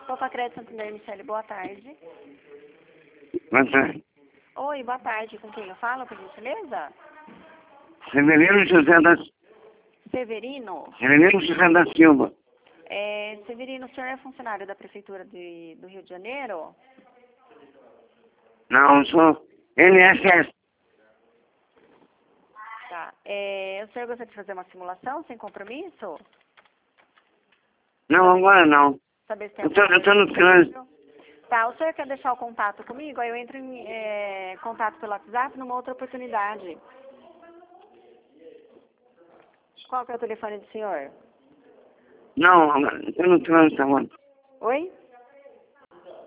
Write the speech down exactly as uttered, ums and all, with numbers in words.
Copa Crédito Santander, Michele, boa tarde. Boa tarde. Oi, boa tarde. Com quem eu falo, por gentileza? Severino José da, Severino. Severino José da Silva. É, Severino, o senhor é funcionário da Prefeitura de, do Rio de Janeiro? Não, sou N S S. Tá. É, o senhor gostaria de fazer uma simulação sem compromisso? Não, agora não. Saber se tem Eu tô, eu tô no trânsito. Tá, o senhor quer deixar o contato comigo? Aí eu entro em é, contato pelo WhatsApp numa outra oportunidade. Qual que é o telefone do senhor? Não, agora, eu tô no trânsito agora. Oi?